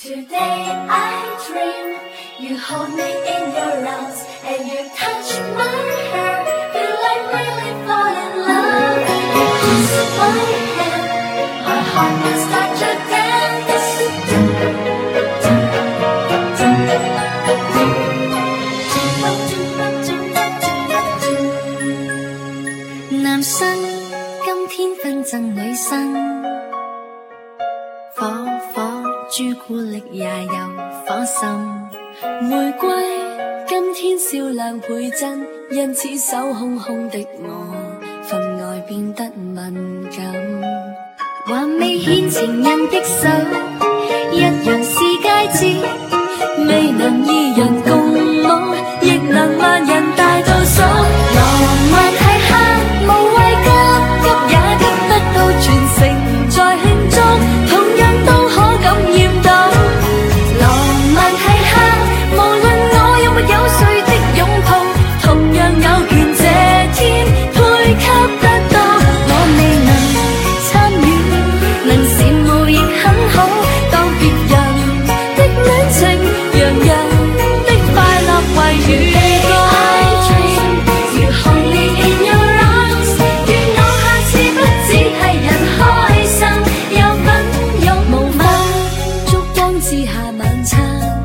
Today I dream you hold me in your arms and you touch my hair. Feel like really fall in love. You kiss my hand, my heart will start to dance. 男生今天分贈女生，火火朱古力也有花心，玫瑰今天銷量倍增，因此手空空的我分外變得敏感，還未牽情人的手，一樣是戒指，未能二人共舞，亦能萬人大倒數，浪漫係黑，無謂急急也得不到，全城在慶祝，同樣都可感染到。浪漫係黑，無論我有沒有誰的擁抱，同樣有權這天配給得到。我未能參與，能羨慕亦很好，當別人的戀情，讓人的快樂為預告。之下晚餐，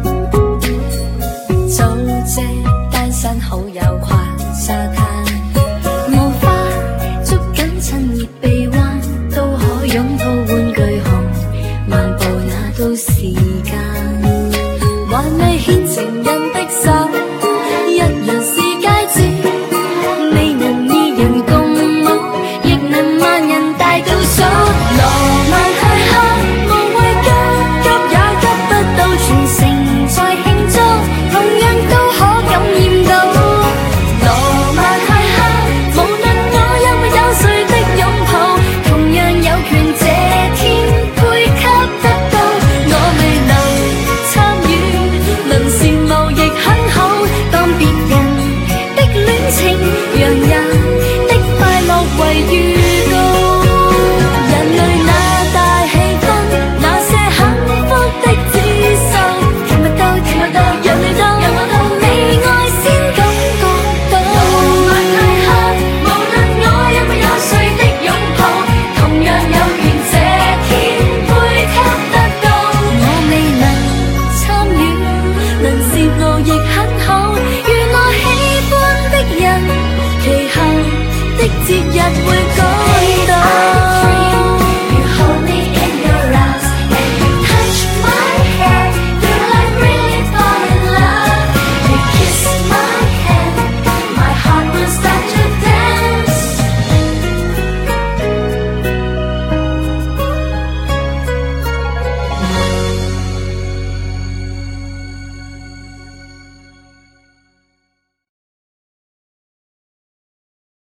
組織單身好友逛沙灘，無法捉緊趁熱臂彎，都可擁抱玩具熊，漫步那都時間。